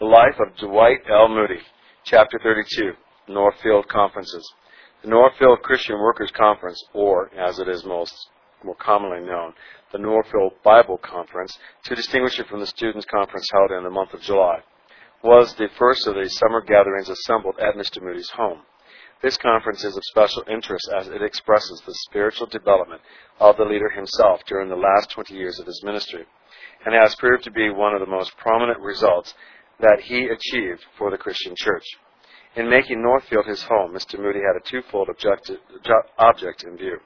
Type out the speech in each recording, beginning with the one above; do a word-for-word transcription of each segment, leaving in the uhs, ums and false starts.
The Life of Dwight L. Moody, Chapter thirty-two, Northfield Conferences. The Northfield Christian Workers Conference, or, as it is most more commonly known, the Northfield Bible Conference, to distinguish it from the Students' Conference held in the month of July, was the first of the summer gatherings assembled at Mister Moody's home. This conference is of special interest as it expresses the spiritual development of the leader himself during the last twenty years of his ministry, and has proved to be one of the most prominent results that he achieved for the Christian church. In making Northfield his home, Mister Moody had a twofold objective, object in view.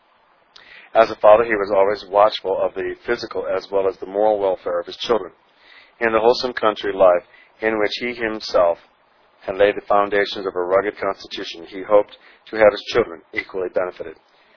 As a father, he was always watchful of the physical as well as the moral welfare of his children. In the wholesome country life in which he himself had laid the foundations of a rugged constitution, he hoped to have his children equally benefited.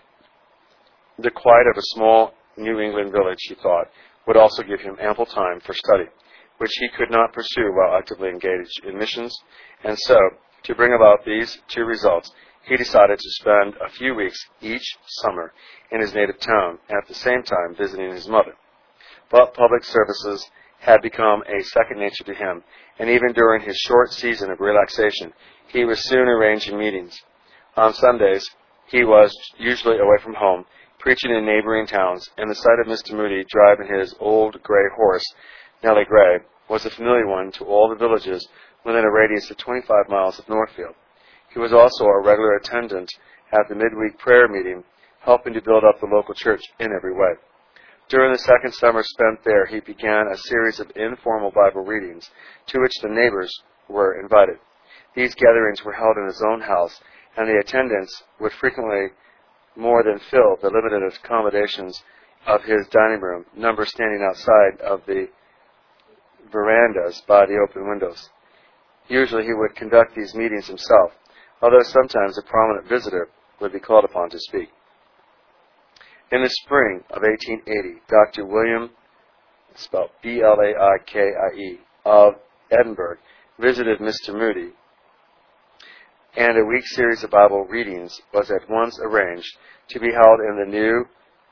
The quiet of a small New England village, he thought, would also give him ample time for study, which he could not pursue while actively engaged in missions, and so, to bring about these two results, he decided to spend a few weeks each summer in his native town, at the same time visiting his mother. But public services had become a second nature to him, and even during his short season of relaxation, he was soon arranging meetings. On Sundays, he was usually away from home, preaching in neighboring towns, and the sight of Mister Moody driving his old gray horse, Nellie Gray, was a familiar one to all the villages within a radius of twenty-five miles of Northfield. He was also a regular attendant at the midweek prayer meeting, helping to build up the local church in every way. During the second summer spent there, he began a series of informal Bible readings, to which the neighbors were invited. These gatherings were held in his own house, and the attendance would frequently more than fill the limited accommodations of his dining room, numbers standing outside of the verandas by the open windows. Usually he would conduct these meetings himself, although sometimes a prominent visitor would be called upon to speak. In the spring of eighteen eighty, Doctor William, spelled B L A I K I E, of Edinburgh, visited Mister Moody, and a week series of Bible readings was at once arranged to be held in the new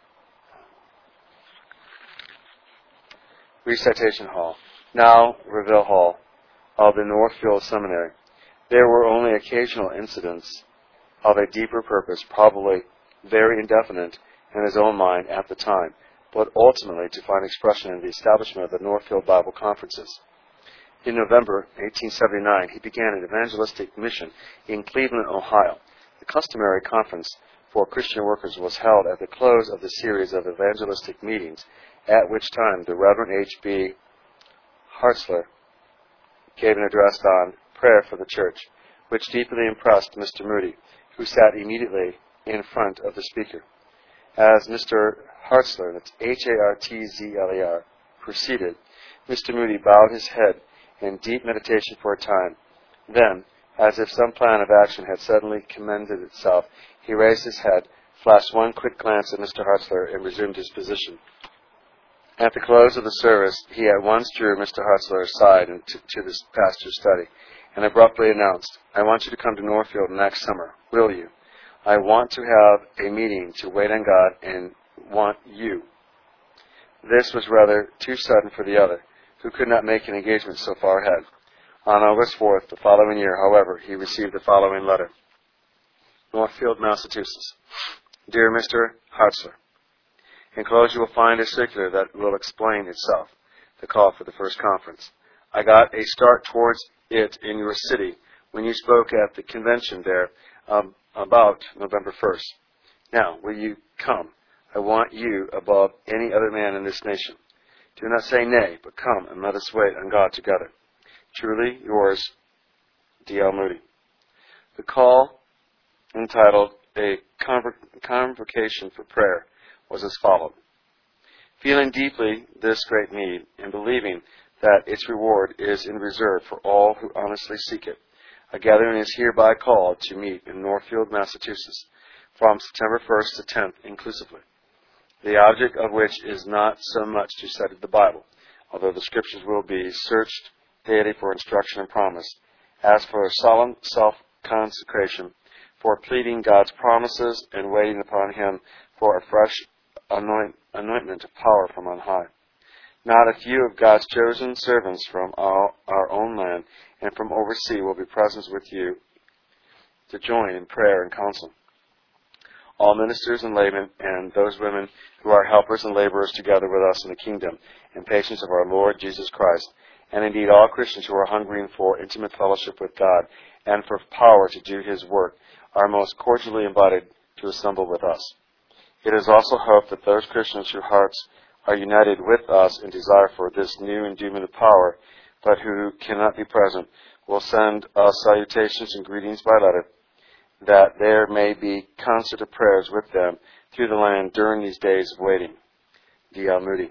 recitation hall, now Reville Hall, of the Northfield Seminary. There were only occasional incidents of a deeper purpose, probably very indefinite in his own mind at the time, but ultimately to find expression in the establishment of the Northfield Bible Conferences. In November eighteen seventy-nine, he began an evangelistic mission in Cleveland, Ohio. The customary conference for Christian workers was held at the close of the series of evangelistic meetings, at which time the Reverend H B Hartzler gave an address on prayer for the church, which deeply impressed Mister Moody, who sat immediately in front of the speaker. As Mister Hartzler, that's H A R T Z L E R, proceeded, Mister Moody bowed his head in deep meditation for a time. Then, as if some plan of action had suddenly commended itself, he raised his head, flashed one quick glance at Mister Hartzler, and resumed his position. At the close of the service, he at once drew Mister Hartzler aside into to this pastor's study, and abruptly announced, "I want you to come to Northfield next summer. Will you? I want to have a meeting to wait on God and want you." This was rather too sudden for the other, who could not make an engagement so far ahead. On August fourth, the following year, however, he received the following letter. Northfield, Massachusetts. Dear Mister Hartzler, enclosed you will find a circular that will explain itself, the call for the first conference. I got a start towards it in your city when you spoke at the convention there um, about November first. Now, will you come? I want you above any other man in this nation. Do not say nay, but come and let us wait on God together. Truly yours, D L Moody. The call, entitled A Convocation for Prayer, was as follows. Feeling deeply this great need, and believing that its reward is in reserve for all who honestly seek it, a gathering is hereby called to meet in Northfield, Massachusetts, from September first to tenth inclusively, the object of which is not so much to study the Bible, although the Scriptures will be searched daily for instruction and promise, as for a solemn self-consecration, for pleading God's promises and waiting upon Him for a fresh anoint, anointment of power from on high. Not a few of God's chosen servants from our, our own and from overseas will be present with you to join in prayer and counsel. All ministers and laymen and those women who are helpers and laborers together with us in the kingdom and patience of our Lord Jesus Christ, and indeed all Christians who are hungering for intimate fellowship with God and for power to do His work, are most cordially invited to assemble with us. It is also hoped that those Christians whose hearts are united with us in desire for this new endowment of power, but who cannot be present, will send us salutations and greetings by letter, that there may be concert of prayers with them through the land during these days of waiting. D L. Moody.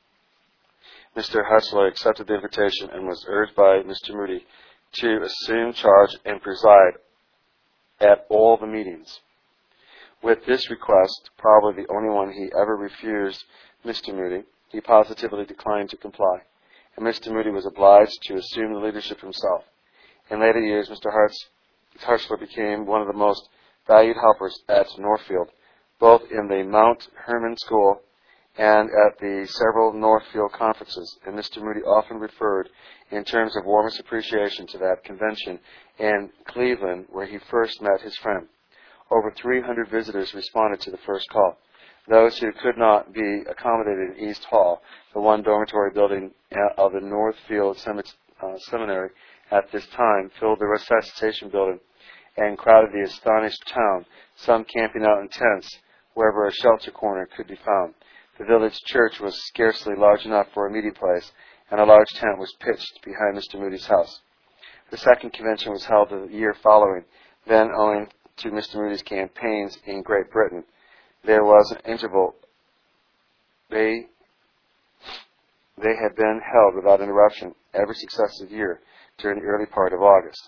Mister Huxley accepted the invitation and was urged by Mister Moody to assume charge and preside at all the meetings. With this request, probably the only one he ever refused Mister Moody, he positively declined to comply, and Mister Moody was obliged to assume the leadership himself. In later years, Mister Hartz, Hartzler became one of the most valued helpers at Northfield, both in the Mount Hermon School and at the several Northfield conferences, and Mister Moody often referred in terms of warmest appreciation to that convention in Cleveland where he first met his friend. Over three hundred visitors responded to the first call. Those who could not be accommodated in East Hall, the one dormitory building of the Northfield Seminary at this time, filled the resuscitation building and crowded the astonished town, some camping out in tents wherever a shelter corner could be found. The village church was scarcely large enough for a meeting place, and a large tent was pitched behind Mister Moody's house. The second convention was held the year following. Then, owing to Mister Moody's campaigns in Great Britain, there was an interval. They, they had been held without interruption every successive year during the early part of August.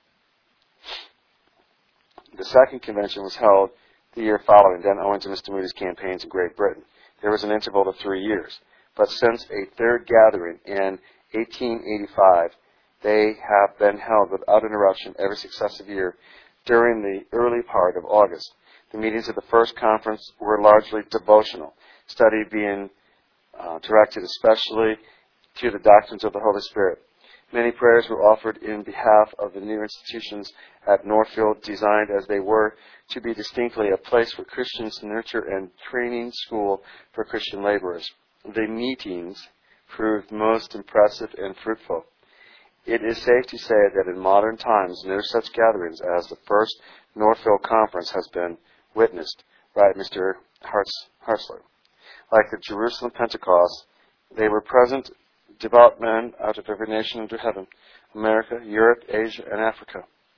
The second convention was held the year following. Then, owing to Mister Moody's campaigns in Great Britain, there was an interval of three years. But since a third gathering in eighteen eighty-five, they have been held without interruption every successive year during the early part of August. The meetings of the first conference were largely devotional, study being uh, directed especially to the doctrines of the Holy Spirit. Many prayers were offered in behalf of the new institutions at Northfield, designed as they were to be distinctly a place for Christians to nurture and training school for Christian laborers. The meetings proved most impressive and fruitful. It is safe to say that in modern times, no such gatherings as the first Northfield Conference has been witnessed, right, Mister Hartz, Hartzler. Like the Jerusalem Pentecost, they were present devout men out of every nation under heaven. America, Europe, Asia, and Africa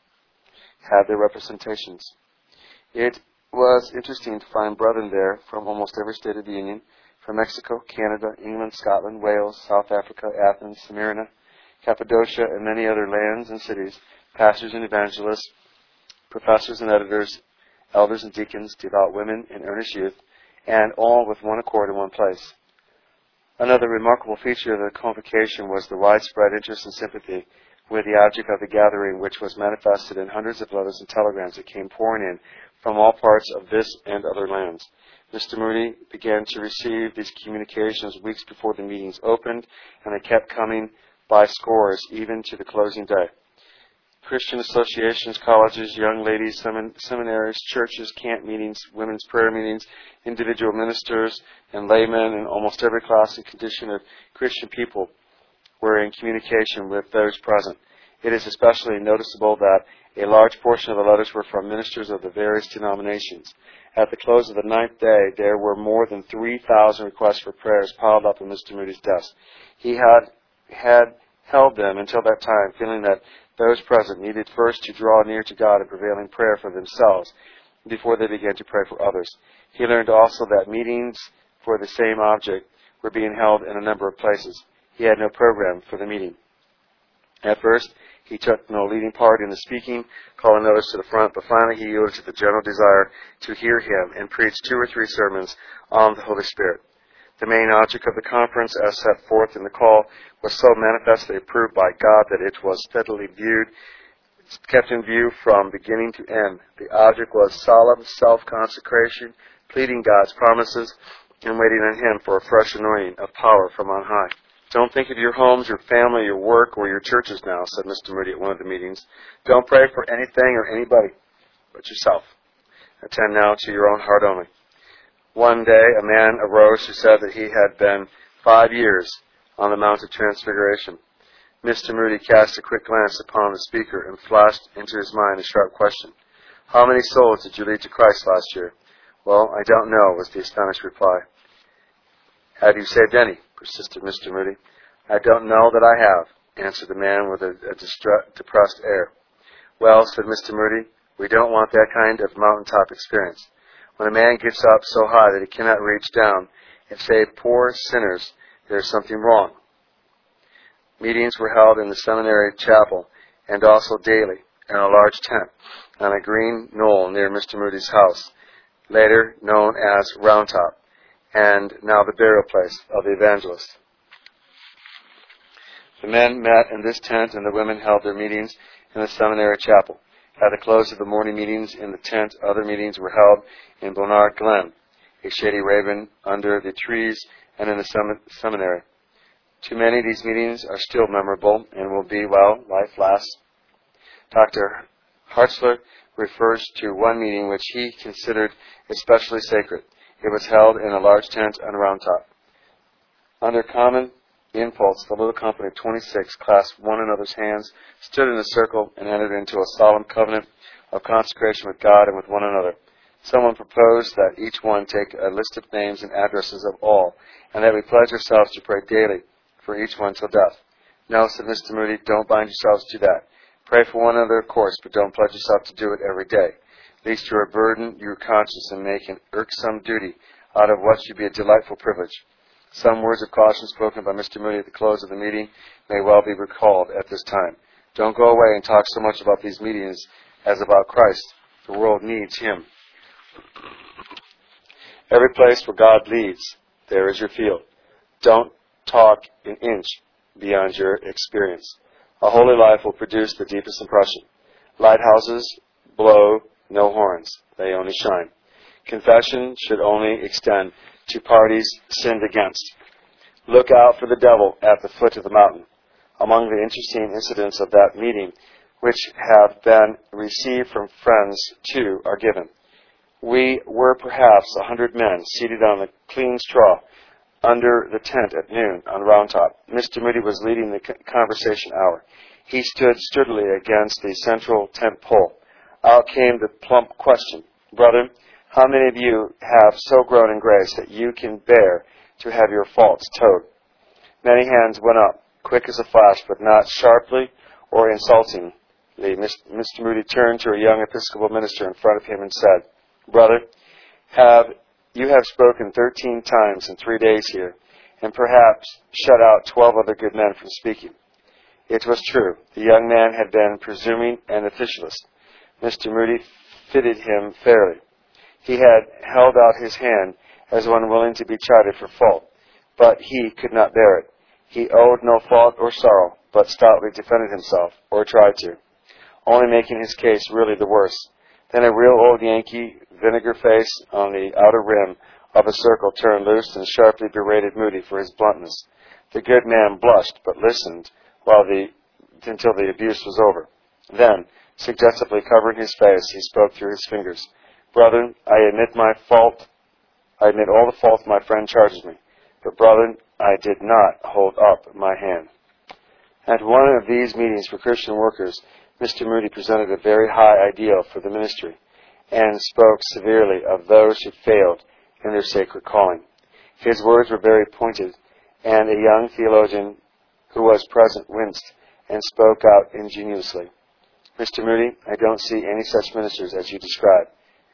had their representations. It was interesting to find brethren there from almost every state of the Union, from Mexico, Canada, England, Scotland, Wales, South Africa, Athens, Smyrna, Cappadocia, and many other lands and cities, pastors and evangelists, professors and editors, elders and deacons, devout women and earnest youth, and all with one accord in one place. Another remarkable feature of the convocation was the widespread interest and sympathy with the object of the gathering, which was manifested in hundreds of letters and telegrams that came pouring in from all parts of this and other lands. Mister Moody began to receive these communications weeks before the meetings opened, and they kept coming by scores even to the closing day. Christian associations, colleges, young ladies, semin- seminaries, churches, camp meetings, women's prayer meetings, individual ministers and laymen, and almost every class and condition of Christian people were in communication with those present. It is especially noticeable that a large portion of the letters were from ministers of the various denominations. At the close of the ninth day, there were more than three thousand requests for prayers piled up in Mister Moody's desk. He had had held them until that time, feeling that those present needed first to draw near to God in prevailing prayer for themselves before they began to pray for others. He learned also that meetings for the same object were being held in a number of places. He had no program for the meeting. At first, he took no leading part in the speaking, calling those to the front, but finally he yielded to the general desire to hear him and preach two or three sermons on the Holy Spirit. The main object of the conference, as set forth in the call, was so manifestly approved by God that it was steadily viewed, kept in view from beginning to end. The object was solemn self-consecration, pleading God's promises, and waiting on Him for a fresh anointing of power from on high. Don't think of your homes, your family, your work, or your churches now, said Mister Moody at one of the meetings. Don't pray for anything or anybody but yourself. Attend now to your own heart only. One day a man arose who said that he had been five years on the Mount of Transfiguration. Mister Moody cast a quick glance upon the speaker and flashed into his mind a sharp question. How many souls did you lead to Christ last year? Well, I don't know, was the astonished reply. Have you saved any? Persisted Mister Moody. I don't know that I have, answered the man with a, a distra- depressed air. Well, said Mister Moody, we don't want that kind of mountaintop experience. When a man gets up so high that he cannot reach down and save poor sinners, there is something wrong. Meetings were held in the seminary chapel and also daily in a large tent on a green knoll near Mister Moody's house, later known as Round Top, and now the burial place of the evangelist. The men met in this tent and the women held their meetings in the seminary chapel. At the close of the morning meetings in the tent, other meetings were held in Bonard Glen, a shady raven under the trees and in the sem- seminary. To many, these meetings are still memorable and will be while life lasts. Doctor Hartzler refers to one meeting which he considered especially sacred. It was held in a large tent on Round Top. Under common impulse, the little company of twenty-six clasped one another's hands, stood in a circle, and entered into a solemn covenant of consecration with God and with one another. Someone proposed that each one take a list of names and addresses of all, and that we pledge ourselves to pray daily for each one till death. No, said Mister Moody, don't bind yourselves to that. Pray for one another, of course, but don't pledge yourself to do it every day, lest you burden your conscience and make an irksome duty out of what should be a delightful privilege. Some words of caution spoken by Mister Moody at the close of the meeting may well be recalled at this time. Don't go away and talk so much about these meetings as about Christ. The world needs Him. Every place where God leads, there is your field. Don't talk an inch beyond your experience. A holy life will produce the deepest impression. Lighthouses blow no horns. They only shine. Confession should only extend to parties sinned against. Look out for the devil at the foot of the mountain. Among the interesting incidents of that meeting, which have been received from friends too, are given. We were perhaps a hundred men seated on the clean straw under the tent at noon on Round Top. Mister Moody was leading the conversation hour. He stood sturdily against the central tent pole. Out came the plump question, Brother, how many of you have so grown in grace that you can bear to have your faults towed? Many hands went up, quick as a flash, but not sharply or insultingly. Mister Moody turned to a young Episcopal minister in front of him and said, Brother, have you have spoken thirteen times in three days here, and perhaps shut out twelve other good men from speaking. It was true. The young man had been presuming and officialist. Mister Moody fitted him fairly. He had held out his hand as one willing to be chided for fault, but he could not bear it. He owed no fault or sorrow, but stoutly defended himself, or tried to, only making his case really the worse. Then a real old Yankee vinegar face on the outer rim of a circle turned loose and sharply berated Moody for his bluntness. The good man blushed, but listened while the until the abuse was over. Then, suggestively covering his face, he spoke through his fingers. Brethren, I admit my fault. I admit all the fault my friend charges me. But, brethren, I did not hold up my hand. At one of these meetings for Christian workers, Mister Moody presented a very high ideal for the ministry and spoke severely of those who failed in their sacred calling. His words were very pointed, and a young theologian who was present winced and spoke out ingenuously. Mister Moody, I don't see any such ministers as you describe.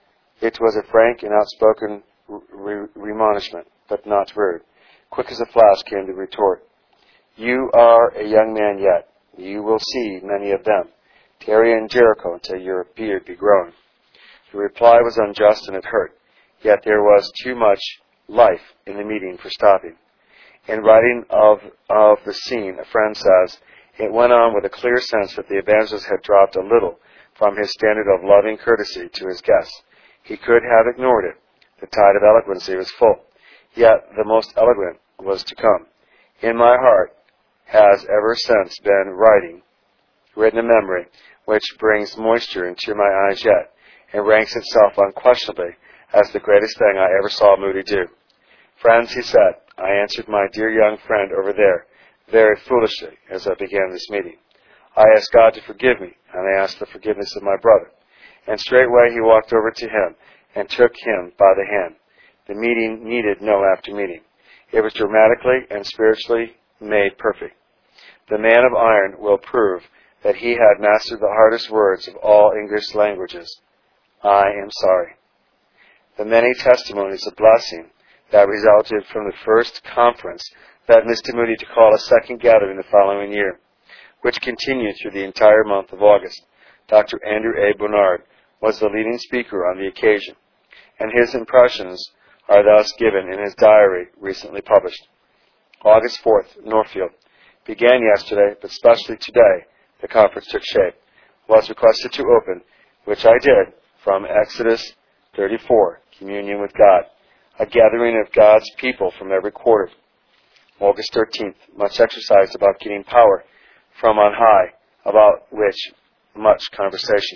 It was a frank and outspoken re- remonishment, but not rude. Quick as a flash came the retort. You are a young man yet. You will see many of them. Tarry in Jericho until your beard be grown. The reply was unjust and it hurt, yet there was too much life in the meeting for stopping. In writing of, of the scene, a friend says, it went on with a clear sense that the evangelist had dropped a little from his standard of loving courtesy to his guests. He could have ignored it. The tide of eloquency was full. Yet the most eloquent was to come. in my heart has ever since been writing, written in memory, which brings moisture into my eyes yet, and ranks itself unquestionably as the greatest thing I ever saw Moody do. Friends, he said, I answered my dear young friend over there very foolishly as I began this meeting. I asked God to forgive me, and I asked the forgiveness of my brother. And straightway he walked over to him and took him by the hand. The meeting needed no after meeting. It was dramatically and spiritually made perfect. The man of iron will prove that he had mastered the hardest words of all English languages. I am sorry. The many testimonies of blessing that resulted from the first conference led Mister Moody to call a second gathering the following year, which continued through the entire month of August. Doctor Andrew A. Bernard was the leading speaker on the occasion, and his impressions are thus given in his diary recently published. August fourth, Northfield. Began yesterday, but especially today, the conference took shape. Was requested to open, which I did, from Exodus thirty-four, Communion with God, a gathering of God's people from every quarter. August thirteenth, much exercised about getting power from on high, about which much conversation.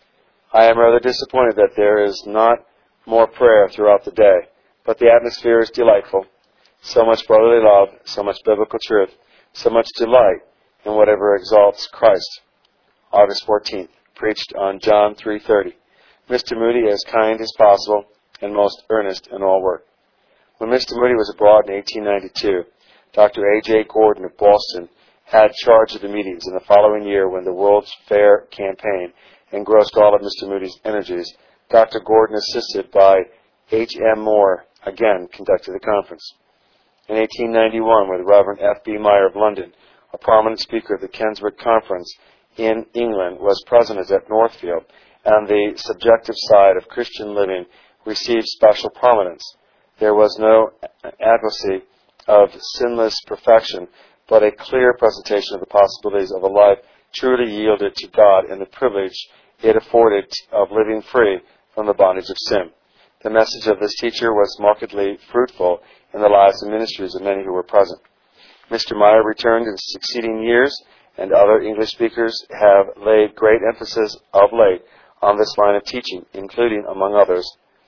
I am rather disappointed that there is not more prayer throughout the day, but the atmosphere is delightful. So much brotherly love, so much biblical truth, so much delight in whatever exalts Christ. August fourteenth, preached on John three thirty. Mister Moody as kind as possible and most earnest in all work. When Mister Moody was abroad in eighteen ninety-two, Doctor A J Gordon of Boston had charge of the meetings. In the following year, when the World's Fair campaign engrossed all of Mister Moody's energies, Doctor Gordon, assisted by H M Moore, again conducted the conference. In eighteen ninety-one, with Reverend F B Meyer of London, a prominent speaker of the Keswick Conference in England, was present at Northfield, and the subjective side of Christian living received special prominence. There was no advocacy of sinless perfection, but a clear presentation of the possibilities of a life truly yielded to God and the privilege it afforded of living free from the bondage of sin. The message of this teacher was markedly fruitful in the lives and ministries of many who were present. Mister Meyer returned in succeeding years, and other English speakers have laid great emphasis of late on this line of teaching, including, among others,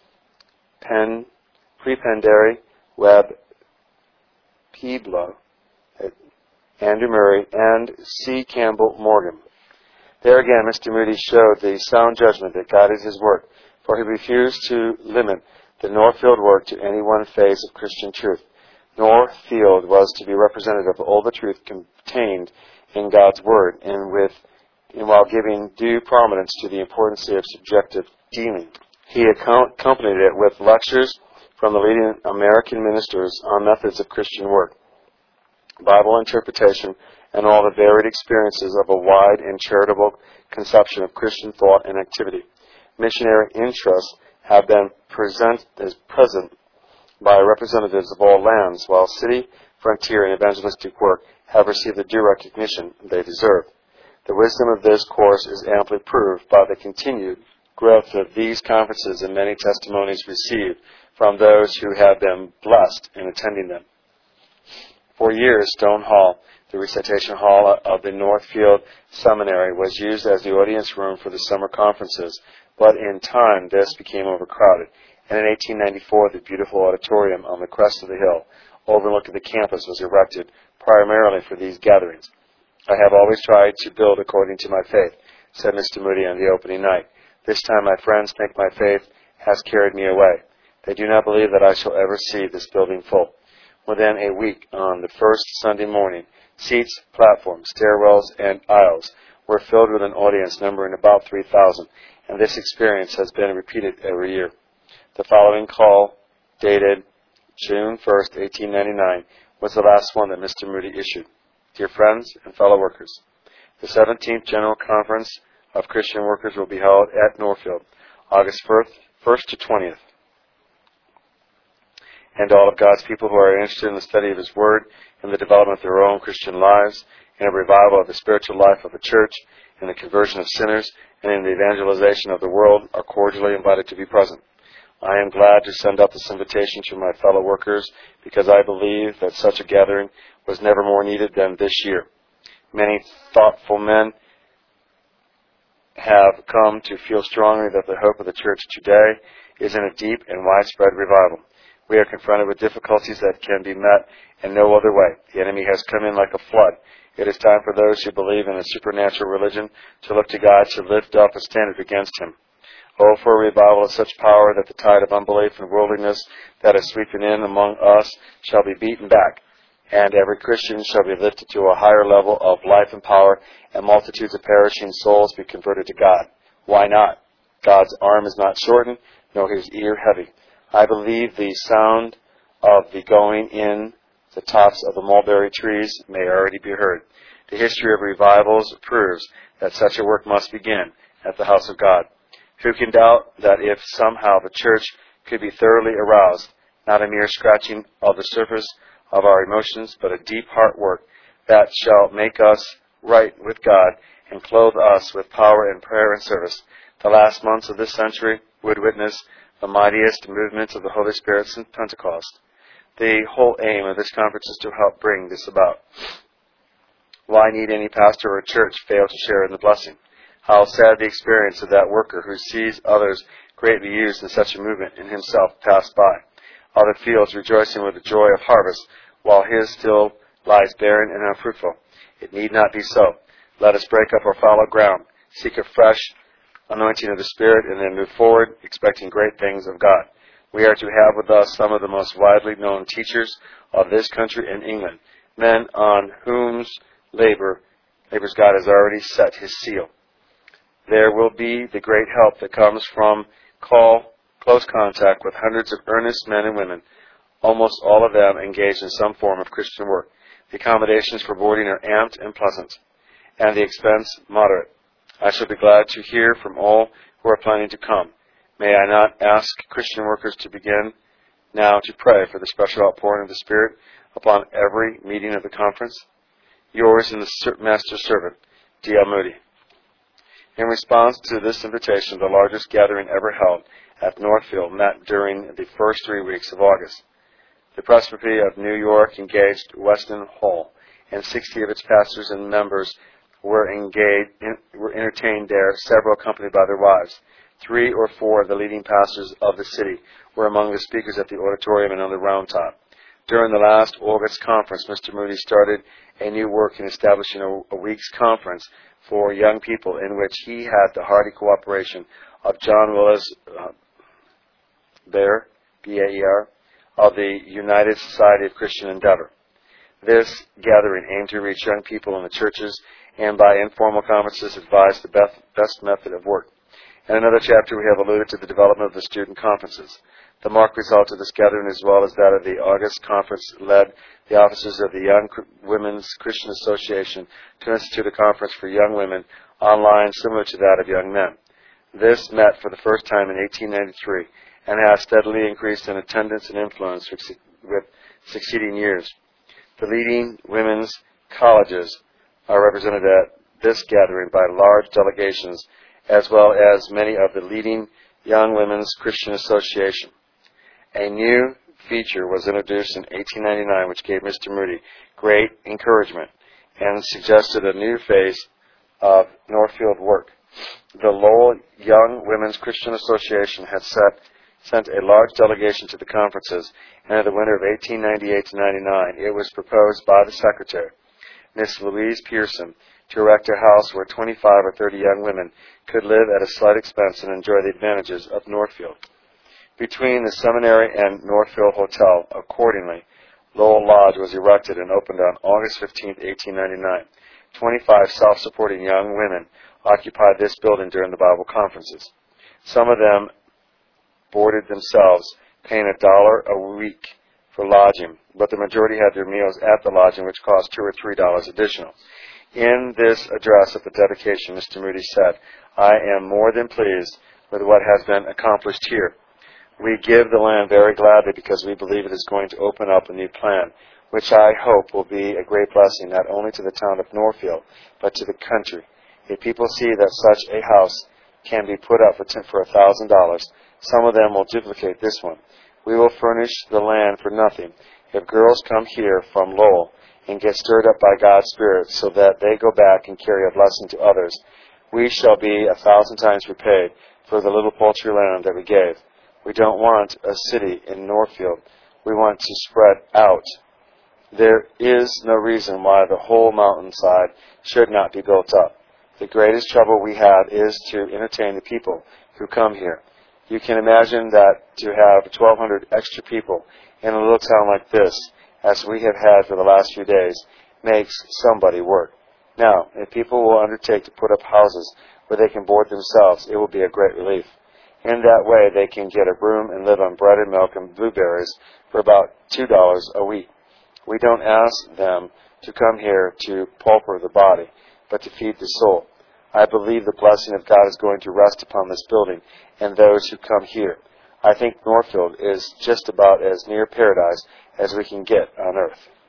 Penn, Prependary, Webb, Peeblo, Andrew Murray, and C. Campbell Morgan. There again, Mister Moody showed the sound judgment that guided his work, for he refused to limit the Northfield work to any one phase of Christian truth. Northfield was to be representative of all the truth contained in God's Word, and with, and while giving due prominence to the importance of subjective dealing. He accompanied it with lectures from the leading American ministers on methods of Christian work, Bible interpretation, and all the varied experiences of a wide and charitable conception of Christian thought and activity. Missionary interests have been present, as present by representatives of all lands, while city, frontier, and evangelistic work have received the due recognition they deserve. The wisdom of this course is amply proved by the continued growth of these conferences and many testimonies received from those who have been blessed in attending them. For years, Stone Hall, the recitation hall of the Northfield Seminary, was used as the audience room for the summer conferences, but in time this became overcrowded, and in eighteen ninety-four the beautiful auditorium on the crest of the hill overlooking the campus was erected primarily for these gatherings. I have always tried to build according to my faith, said Mister Moody on the opening night. This time, my friends think my faith has carried me away. They do not believe that I shall ever see this building full. Within a week, on the first Sunday morning, seats, platforms, stairwells, and aisles were filled with an audience numbering about three thousand, and this experience has been repeated every year. The following call, dated June first, eighteen ninety-nine, was the last one that Mister Moody issued. Dear friends and fellow workers, the seventeenth General Conference of Christian Workers will be held at Northfield, August first to twentieth. And all of God's people who are interested in the study of His Word, in the development of their own Christian lives, in a revival of the spiritual life of the church, in the conversion of sinners, and in the evangelization of the world are cordially invited to be present. I am glad to send out this invitation to my fellow workers because I believe that such a gathering was never more needed than this year. Many thoughtful men have come to feel strongly that the hope of the church today is in a deep and widespread revival. We are confronted with difficulties that can be met in no other way. The enemy has come in like a flood. It is time for those who believe in a supernatural religion to look to God to lift up a standard against him. Oh, for a revival of such power that the tide of unbelief and worldliness that is sweeping in among us shall be beaten back, and every Christian shall be lifted to a higher level of life and power, and multitudes of perishing souls be converted to God. Why not? God's arm is not shortened, nor his ear heavy. I believe the sound of the going in the tops of the mulberry trees may already be heard. The history of revivals proves that such a work must begin at the house of God. Who can doubt that if somehow the church could be thoroughly aroused, not a mere scratching of the surface of our emotions, but a deep heart work that shall make us right with God and clothe us with power and prayer and service, the last months of this century would witness the mightiest movements of the Holy Spirit since Pentecost. The whole aim of this conference is to help bring this about. Why need any pastor or church fail to share in the blessing? How sad the experience of that worker who sees others greatly used in such a movement and himself pass by. Other fields rejoicing with the joy of harvest, while his still lies barren and unfruitful. It need not be so. Let us break up our fallow ground, seek a fresh anointing of the Spirit, and then move forward, expecting great things of God. We are to have with us some of the most widely known teachers of this country and England, men on whose labor, labors God has already set his seal. There will be the great help that comes from call, close contact with hundreds of earnest men and women, almost all of them engaged in some form of Christian work. The accommodations for boarding are amped and pleasant, and the expense moderate. I shall be glad to hear from all who are planning to come. May I not ask Christian workers to begin now to pray for the special outpouring of the Spirit upon every meeting of the conference? Yours in the Master's servant, D L Moody. In response to this invitation, the largest gathering ever held at Northfield met during the first three weeks of August. The Presbytery of New York engaged Weston Hall, and sixty of its pastors and members were engaged, in, were entertained there, several accompanied by their wives. Three or four of the leading pastors of the city were among the speakers at the auditorium and on the round top. During the last August conference, Mister Moody started a new work in establishing a, a week's conference for young people in which he had the hearty cooperation of John Willis uh, Baer, B A E R, of the United Society of Christian Endeavor. This gathering aimed to reach young people in the churches and by informal conferences advise the best, best method of work. In another chapter, we have alluded to the development of the student conferences. The marked result of this gathering, as well as that of the August conference, led the officers of the Young Women's Christian Association to institute a conference for young women online similar to that of young men. This met for the first time in eighteen ninety-three and has steadily increased in attendance and influence with succeeding years. The leading women's colleges are represented at this gathering by large delegations, as well as many of the leading Young Women's Christian Association. A new feature was introduced in eighteen ninety-nine which gave Mister Moody great encouragement and suggested a new phase of Northfield work. The Lowell Young Women's Christian Association had set, sent a large delegation to the conferences, and in the winter of eighteen ninety-eight to ninety-nine, it was proposed by the secretary, Miss Louise Pearson, to erect a house where twenty-five or thirty young women could live at a slight expense and enjoy the advantages of Northfield. Between the seminary and Northfield Hotel, accordingly, Lowell Lodge was erected and opened on August fifteenth, eighteen ninety-nine. Twenty-five self-supporting young women occupied this building during the Bible conferences. Some of them boarded themselves, paying a dollar a week for lodging, but the majority had their meals at the lodging, which cost two or three dollars additional. In this address at the dedication, Mister Moody said, "I am more than pleased with what has been accomplished here. We give the land very gladly because we believe it is going to open up a new plan, which I hope will be a great blessing not only to the town of Northfield, but to the country. If people see that such a house can be put up for ten, for a thousand dollars. Some of them will duplicate this one. We will furnish the land for nothing. If girls come here from Lowell and get stirred up by God's Spirit so that they go back and carry a blessing to others, we shall be a thousand times repaid for the little paltry land that we gave. We don't want a city in Northfield. We want to spread out. There is no reason why the whole mountainside should not be built up. The greatest trouble we have is to entertain the people who come here. You can imagine that to have twelve hundred extra people in a little town like this, as we have had for the last few days, makes somebody work. Now, if people will undertake to put up houses where they can board themselves, it will be a great relief. In that way, they can get a room and live on bread and milk and blueberries for about two dollars a week. We don't ask them to come here to pauper the body, but to feed the soul. I believe the blessing of God is going to rest upon this building and those who come here. I think Northfield is just about as near paradise as we can get on earth.